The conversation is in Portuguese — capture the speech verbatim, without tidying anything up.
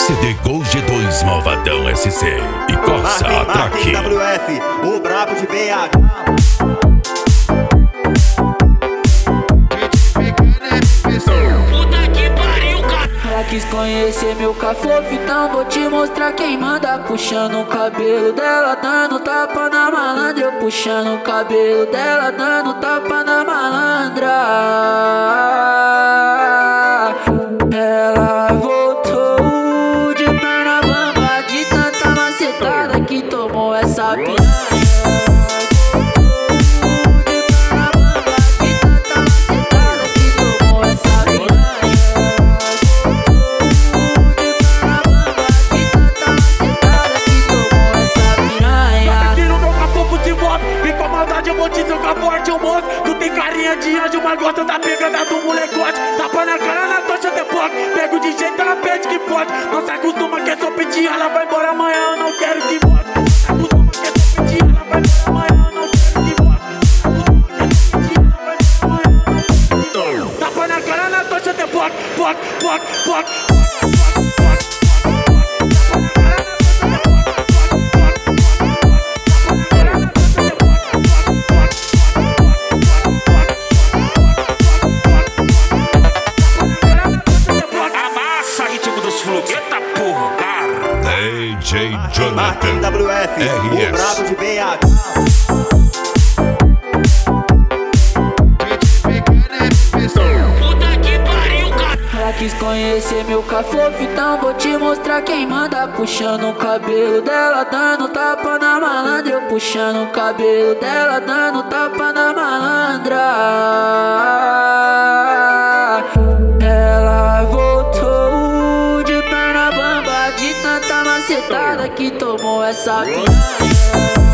C D Gol G dois Malvadão S C e Corsa Atraque. W F, o brabo de B H. Ela quis conhecer meu cafofo, então vou te mostrar quem manda. Puxando o cabelo dela, dando tapa na malandra. Eu puxando o cabelo dela, dando tapa na malandra. Ela voltou de perna bamba, de tanta macetada que tomou essa piranha. Tu tem carinha de anjo, mas gosta da pegada do molecote. Tapa na cara, na tocha de poc. Pego de jeito, ela pede que pode. Não se acostuma, quer só pedir, ela vai embora amanhã, eu não quero que volte. Não se acostuma, quer só pedir, ela vai embora amanhã, eu não quero que volte. Não se acostuma, quer só pedir, ela vai embora amanhã, eu não quero que volte. Tapa na cara, na tocha de poc, poc, poc, poc. Eita porra, cara. D J Jonathan W F, R o brabo S de B H. Puta que pariu, cara. Ela quis conhecer meu cafofo, então vou te mostrar quem manda. Puxando o cabelo dela, dando tapa na malandra. Eu puxando o cabelo dela, dando tapa na malandra. Ela voltou de perna bamba, de tanta macetada que tomou essa piranha.